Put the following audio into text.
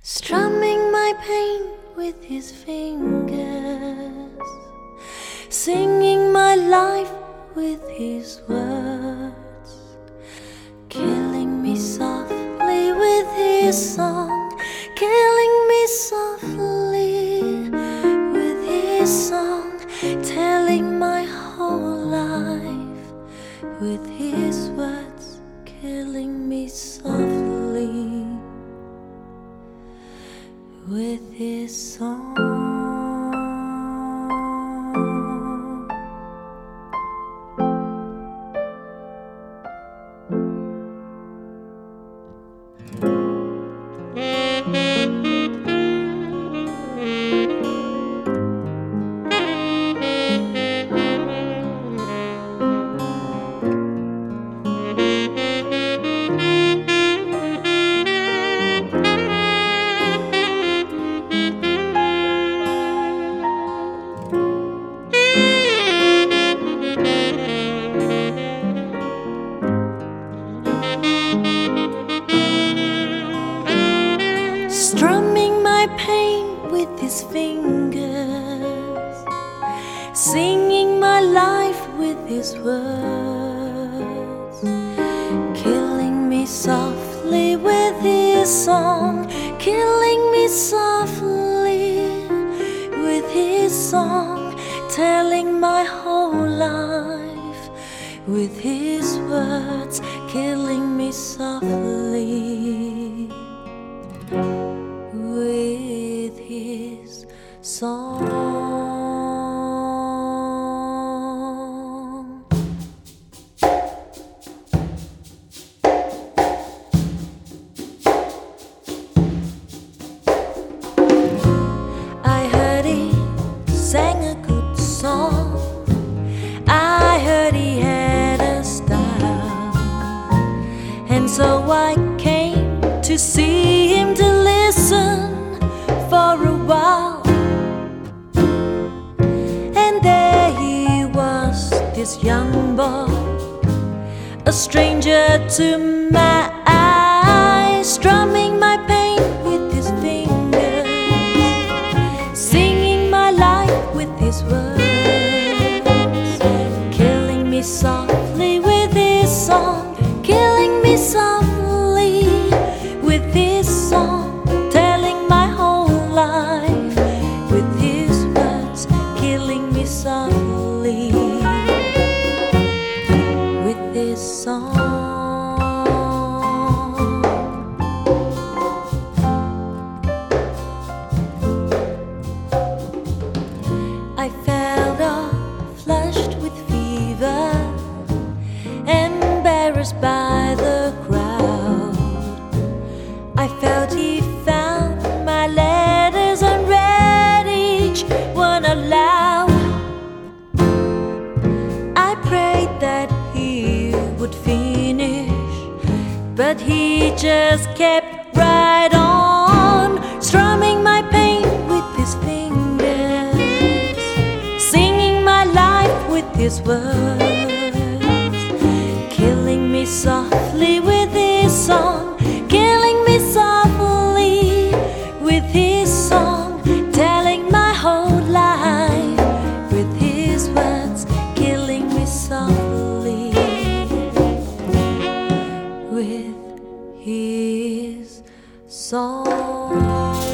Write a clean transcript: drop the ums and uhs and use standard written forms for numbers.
strumming my pain with his fingers, singing my life with his words, killing me softly with his song, killing me softly with his song, telling my whole life with his words, killing me softly with his song. Strumming my pain with his fingers, singing my life with his words, killing me softly with his song, killing me softly with his song, telling my whole life with his words, killing me softly with his song. I heard he sang a good song, I heard he had a style, and so I came to see him, to listen for a while. And there he was, this young boy, a stranger to my eyes, strumming my pain with his fingers, singing my life with his words, killing me softly with his song, killing me softly with his song, telling my whole life with his words, killing me softly with his song. I felt all flushed with fever, embarrassed by the crowd. I felt he found my letters and read each one aloud. I prayed that he would finish, but he just kept right on, strumming my pain with his fingers, singing my life with his words, killing me softly with his song, killing me softly with his song, telling my whole life with his words, killing me softly with his song.